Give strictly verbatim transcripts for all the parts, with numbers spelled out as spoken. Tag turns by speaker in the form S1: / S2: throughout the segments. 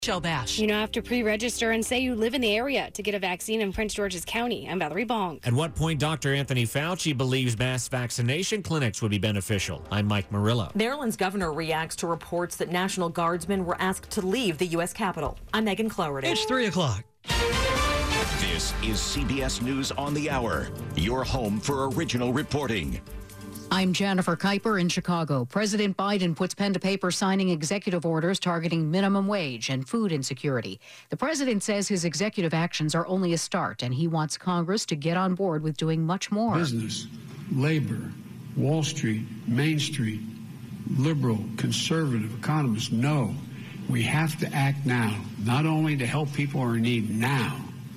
S1: Michelle Bash.
S2: You know, have to pre-register and say you live in the area to get a vaccine in Prince George's County. I'm Valerie Bong.
S3: At what point Doctor Anthony Fauci believes mass vaccination clinics would be beneficial. I'm Mike Murillo.
S4: Maryland's governor reacts to reports that National Guardsmen were asked to leave the U S Capitol. I'm Megan Cloherty.
S5: It's three o'clock.
S6: This is C B S News on the Hour, your home for original reporting.
S7: I'm Jennifer Kuiper in Chicago. President Biden puts pen to paper signing executive orders targeting minimum wage and food insecurity. The president says his executive actions are only a start, and he wants Congress to get on board with doing much more.
S8: Business, labor, Wall Street, Main Street, liberal, conservative economists know we have to act now, not only to help people who are in need now,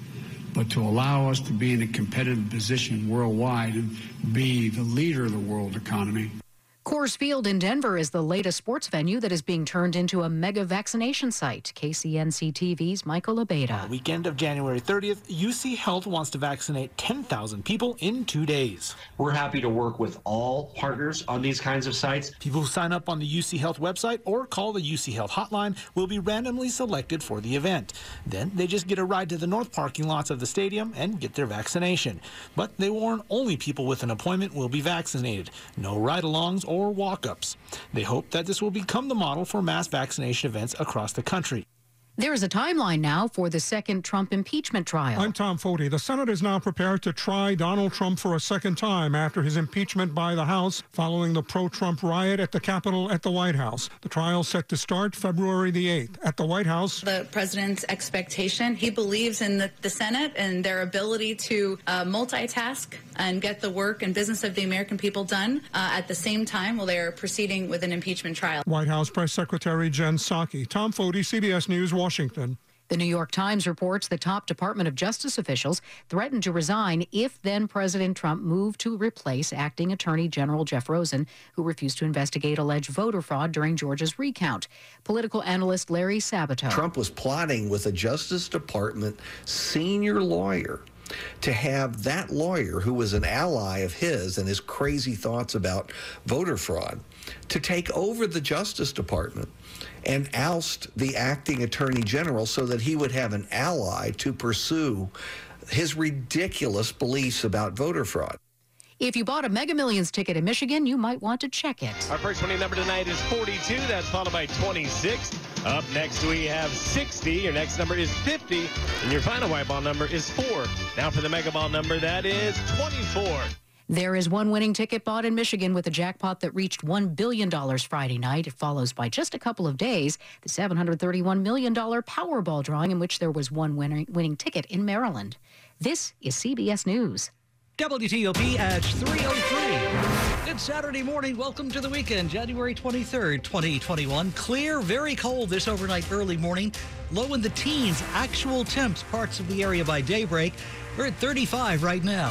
S8: but to allow us to be in a competitive position worldwide and be the leader of the world economy.
S7: Coors Field in Denver is the latest sports venue that is being turned into a mega vaccination site. K C N C T V's Michael Abeda.
S5: Weekend of January thirtieth, U C Health wants to vaccinate ten thousand people in two days.
S9: We're happy to work with all partners on these kinds of sites.
S5: People who sign up on the U C Health website or call the U C Health hotline will be randomly selected for the event. Then they just get a ride to the north parking lots of the stadium and get their vaccination. But they warn only people with an appointment will be vaccinated. No ride-alongs or walk-ups. They hope that this will become the model for mass vaccination events across the country.
S7: There is a timeline now for the second Trump impeachment trial.
S10: I'm Tom Foti. The Senate is now prepared to try Donald Trump for a second time after his impeachment by the House following the pro-Trump riot at the Capitol at the White House. The trial set to start February the eighth at the White House.
S11: The president's expectation, he believes in the, the Senate and their ability to uh, multitask and get the work and business of the American people done uh, at the same time while they are proceeding with an impeachment trial.
S10: White House Press Secretary Jen Psaki. Tom Foti, C B S News, Washington.
S7: The New York Times reports the top Department of Justice officials threatened to resign if then-President Trump moved to replace acting Attorney General Jeff Rosen, who refused to investigate alleged voter fraud during Georgia's recount. Political analyst Larry Sabato.
S12: Trump was plotting with a Justice Department senior lawyer to have that lawyer, who was an ally of his and his crazy thoughts about voter fraud, to take over the Justice Department and oust the acting Attorney General so that he would have an ally to pursue his ridiculous beliefs about voter fraud.
S7: If you bought a Mega Millions ticket in Michigan, you might want to check it.
S13: Our first winning number tonight is forty-two. That's followed by twenty-six. Up next, we have sixty. Your next number is fifty. And your final white ball number is four. Now for the Mega Ball number, that is twenty-four.
S7: There is one winning ticket bought in Michigan with a jackpot that reached one billion dollars Friday night. It follows by just a couple of days the seven hundred thirty-one million dollars Powerball drawing, in which there was one winning, winning ticket in Maryland. This is C B S News.
S5: W T O P at three oh three. Good Saturday morning. Welcome to the weekend, January twenty-third, twenty twenty-one. Clear, very cold this overnight early morning. Low in the teens. Actual temps parts of the area by daybreak. We're at thirty-five right now.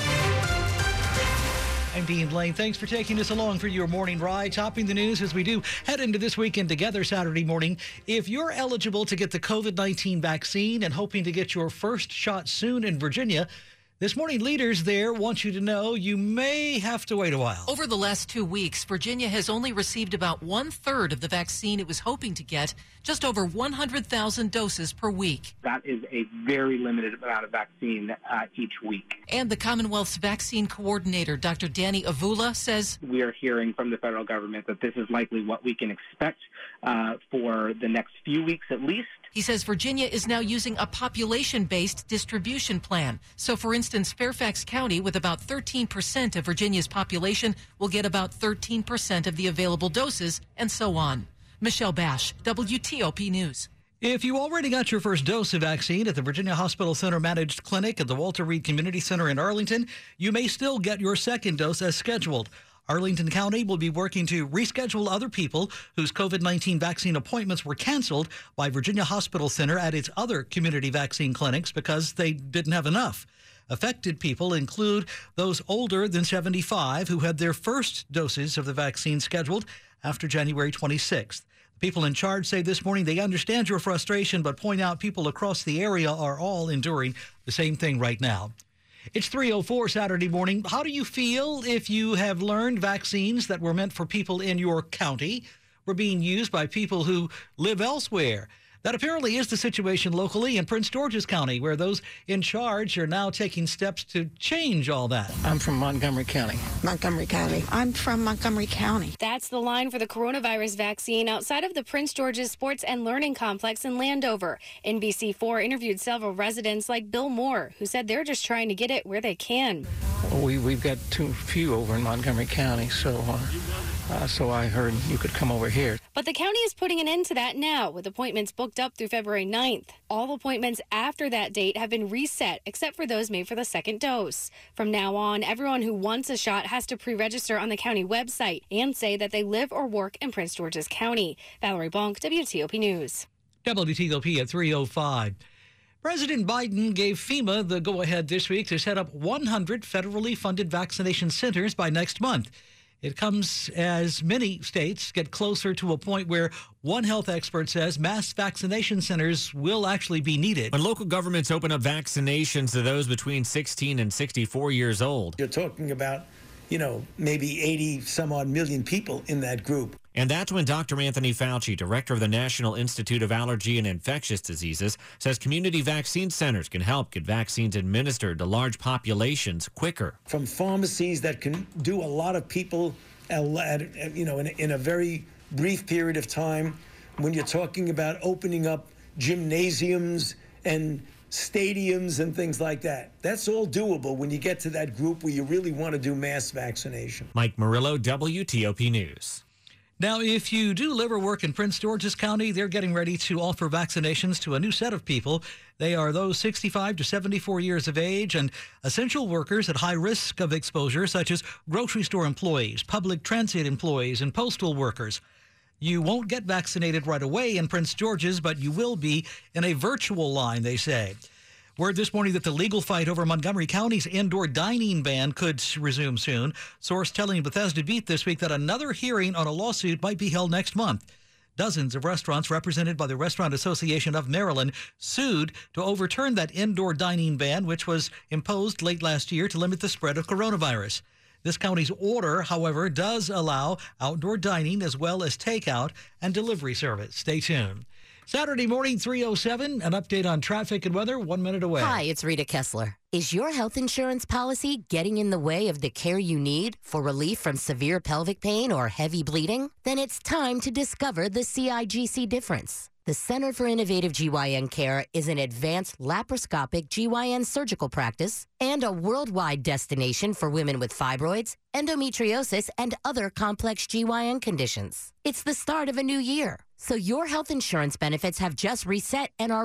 S5: I'm Dean Lane. Thanks for taking us along for your morning ride. Topping the news as we do head into this weekend together Saturday morning. If you're eligible to get the COVID nineteen vaccine and hoping to get your first shot soon in Virginia, this morning, leaders there want you to know you may have to wait a while.
S1: Over the last two weeks, Virginia has only received about one-third of the vaccine it was hoping to get, just over one hundred thousand doses per week.
S14: That is a very limited amount of vaccine uh, each week.
S1: And the Commonwealth's vaccine coordinator, Doctor Danny Avula, says,
S14: we are hearing from the federal government that this is likely what we can expect uh, for the next few weeks at least.
S1: He says Virginia is now using a population-based distribution plan. So, for instance, Fairfax County, with about thirteen percent of Virginia's population, will get about thirteen percent of the available doses, and so on. Michelle Bash, W T O P News.
S5: If you already got your first dose of vaccine at the Virginia Hospital Center Managed Clinic at the Walter Reed Community Center in Arlington, you may still get your second dose as scheduled. Arlington County will be working to reschedule other people whose COVID nineteen vaccine appointments were canceled by Virginia Hospital Center at its other community vaccine clinics because they didn't have enough. Affected people include those older than seventy-five who had their first doses of the vaccine scheduled after January twenty-sixth. People in charge say this morning they understand your frustration, but point out people across the area are all enduring the same thing right now. It's three oh four Saturday morning. How do you feel if you have learned vaccines that were meant for people in your county were being used by people who live elsewhere? That apparently is the situation locally in Prince George's County, where those in charge are now taking steps to change all that.
S15: I'm from Montgomery County.
S16: Montgomery County. I'm from Montgomery County.
S2: That's the line for the coronavirus vaccine outside of the Prince George's Sports and Learning Complex in Landover. N B C four interviewed several residents like Bill Moore, who said they're just trying to get it where they can.
S15: We, we've got too few over in Montgomery County, so uh, uh, so I heard you could come over here.
S2: But the county is putting an end to that now, with appointments booked up through February ninth. All appointments after that date have been reset, except for those made for the second dose. From now on, everyone who wants a shot has to pre-register on the county website and say that they live or work in Prince George's County. Valerie Bonk, W T O P News.
S5: W T O P at three oh five. President Biden gave FEMA the go-ahead this week to set up one hundred federally funded vaccination centers by next month. It comes as many states get closer to a point where one health expert says mass vaccination centers will actually be needed.
S3: When local governments open up vaccinations to those between sixteen and sixty-four years old.
S17: You're talking about, you know, maybe eighty some odd million people in that group.
S3: And that's when Doctor Anthony Fauci, director of the National Institute of Allergy and Infectious Diseases, says community vaccine centers can help get vaccines administered to large populations quicker.
S17: From pharmacies that can do a lot of people, at, you know, in, in a very brief period of time, when you're talking about opening up gymnasiums and stadiums and things like that. That's all doable when you get to that group where you really want to do mass vaccination.
S3: Mike Murillo, W T O P News.
S5: Now, if you do live or work in Prince George's County, they're getting ready to offer vaccinations to a new set of people. They are those sixty-five to seventy-four years of age and essential workers at high risk of exposure, such as grocery store employees, public transit employees, and postal workers. You won't get vaccinated right away in Prince George's, but you will be in a virtual line, they say. Word this morning that the legal fight over Montgomery County's indoor dining ban could resume soon. Source telling Bethesda Beat this week that another hearing on a lawsuit might be held next month. Dozens of restaurants represented by the Restaurant Association of Maryland sued to overturn that indoor dining ban, which was imposed late last year to limit the spread of coronavirus. This county's order, however, does allow outdoor dining as well as takeout and delivery service. Stay tuned. Saturday morning, three oh seven, an update on traffic and weather one minute away.
S18: Hi, it's Rita Kessler. Is your health insurance policy getting in the way of the care you need for relief from severe pelvic pain or heavy bleeding? Then it's time to discover the C I G C difference. The Center for Innovative G Y N Care is an advanced laparoscopic G Y N surgical practice and a worldwide destination for women with fibroids, endometriosis, and other complex G Y N conditions. It's the start of a new year, so your health insurance benefits have just reset and are